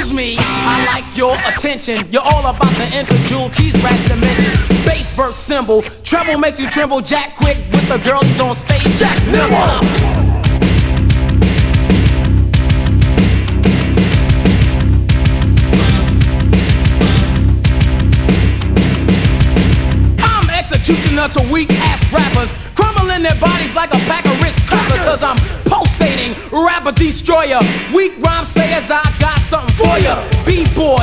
Excuse me, I like your attention. You're all about to enter Jewel T's rap dimension. Bass, verse, symbol, treble makes you tremble. Jack quick with the girl he's on stage. Jack nimble. Executioner to weak-ass rappers, crumbling their bodies like a pack of Ritz crackers. Cause I'm pulsating, rapper destroyer. Weak rhyme sayers, I got something for ya. B-boy,